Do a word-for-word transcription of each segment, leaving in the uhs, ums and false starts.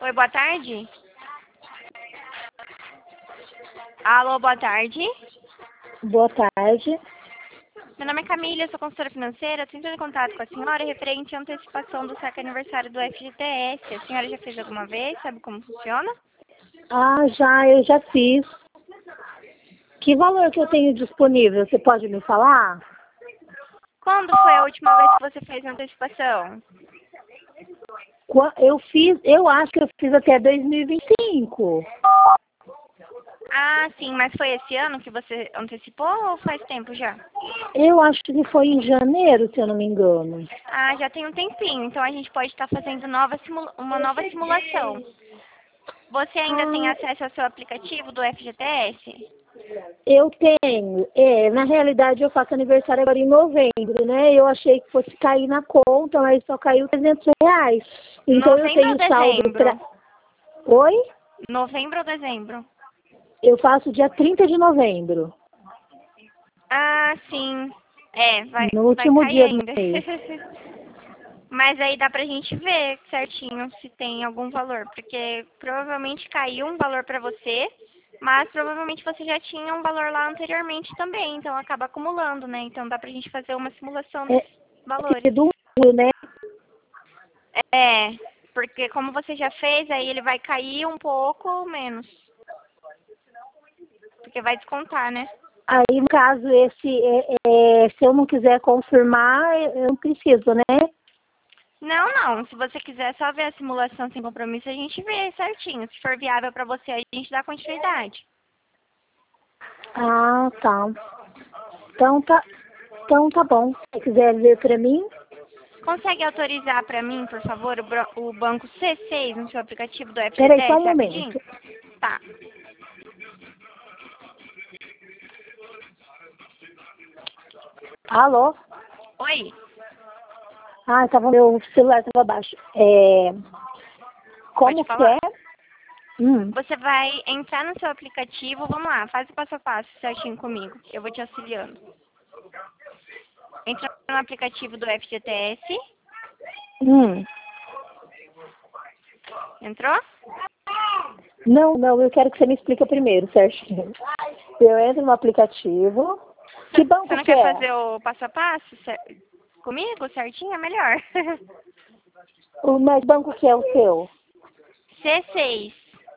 Oi, boa tarde. Alô, boa tarde. Boa tarde. Meu nome é Camila, eu sou consultora financeira. Estou entrando em contato com a senhora referente à antecipação do saque aniversário do F G T S. A senhora já fez alguma vez? Sabe como funciona? Ah, já, eu já fiz. Que valor que eu tenho disponível? Você pode me falar? Quando foi a última vez que você fez a antecipação? Qua- Eu fiz, eu acho que eu fiz até dois mil e vinte e cinco. Ah, sim, mas foi esse ano que você antecipou ou faz tempo já? Eu acho que foi em janeiro, se eu não me engano. Ah, já tem um tempinho, então a gente pode estar fazendo nova simula- uma nova simulação. Você ainda tem Ah, acesso ao seu aplicativo do F G T S? eu tenho. É, na realidade, eu faço aniversário agora em novembro, né? Eu achei que fosse cair na conta, mas só caiu trezentos reais. Então, eu Novembro ou tenho saldo dezembro? para... Oi? Novembro ou dezembro? Eu faço dia trinta de novembro, Ah, sim. É, vai, no vai último cair dia do ainda. mês. Mas aí dá pra gente ver certinho se tem algum valor, porque provavelmente caiu um valor pra você, mas provavelmente você já tinha um valor lá anteriormente também, então acaba acumulando, né? Então dá pra gente fazer uma simulação É, desses valores. do mundo, né? É, porque como você já fez, aí ele vai cair um pouco ou menos, porque vai descontar, né? Aí, no caso, esse, é, é, se eu não quiser confirmar, eu não preciso, né? Não, não. Se você quiser só ver a simulação sem compromisso, a gente vê certinho. Se for viável para você, a gente dá continuidade. Ah, tá. Então tá, então tá bom. Se quiser ver pra mim, Consegue autorizar para mim, por favor, o, bro- o banco C seis no seu aplicativo do peraí só um F G T S rapidinho? momento. Tá. Alô? Oi. Ah, tava, meu celular tava baixo. É, Pode como que falar. é? Hum, Você vai entrar no seu aplicativo. Vamos lá, faz o passo a passo certinho comigo. Eu vou te auxiliando. Entra no aplicativo do F G T S. hum. Entrou? Não, não, eu quero que você me explique primeiro, certinho. Eu entro no aplicativo. Que Você banco não que quer é? fazer o passo a passo cer- comigo certinho? É melhor. O mais banco que é o seu? C seis.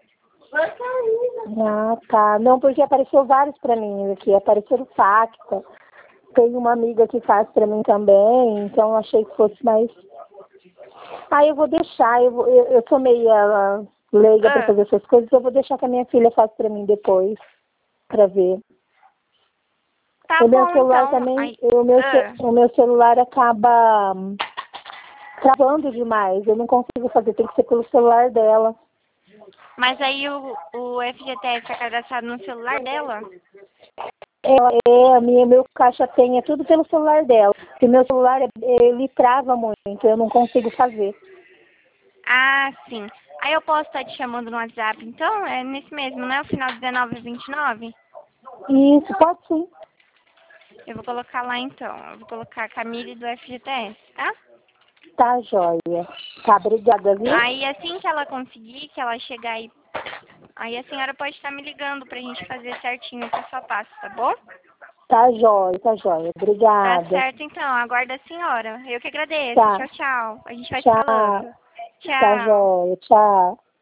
Ah, tá. Não, porque apareceu vários pra mim aqui. Apareceu o Facta. Tem uma amiga que faz pra mim também, então eu achei que fosse mais. Ah, eu vou deixar. Eu, vou, eu, eu sou meio ah, leiga pra Ah, fazer essas coisas, eu vou deixar que a minha filha faça pra mim depois, pra ver. tá O meu bom, celular então. também, Aí, o meu, ce- ah, o meu celular acaba hum, travando demais. Eu não consigo fazer, tem que ser pelo celular dela. mas aí o, o F G T S é cadastrado no celular dela? É, é, a minha, meu caixa tem, é tudo pelo celular dela. Se meu celular, é- ele trava muito, eu não consigo fazer. Ah, sim. Aí eu posso estar te chamando no WhatsApp, então? É nesse mesmo, né? O final dezenove e vinte e nove? Isso, pode sim. Eu vou colocar lá, então. Eu vou colocar Camille do F G T S, tá? Tá, joia. Tá, obrigada, viu? Aí assim que ela conseguir, que ela chegar aí, aí a senhora pode estar me ligando pra gente fazer certinho o passo a passo, tá bom? Tá, joia, tá, joia. Tá Obrigada. certo, então. Aguarda a senhora. Eu que agradeço. Tá, Tchau, tchau. A gente vai se tchau. falando. Tá, Tchau. joia, tchau.